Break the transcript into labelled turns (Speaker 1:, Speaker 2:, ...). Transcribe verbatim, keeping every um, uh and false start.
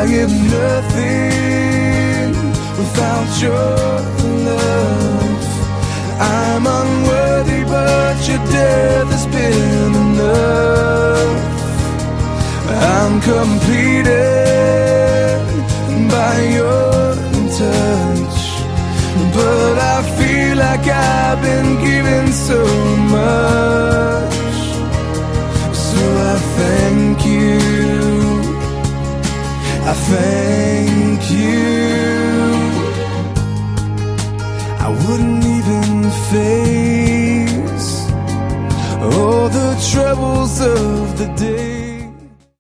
Speaker 1: I am nothing without your love. I'm unworthy, but your death has been enough. I'm completed by your touch, but I feel like I've been given so much. So I thank you, I thank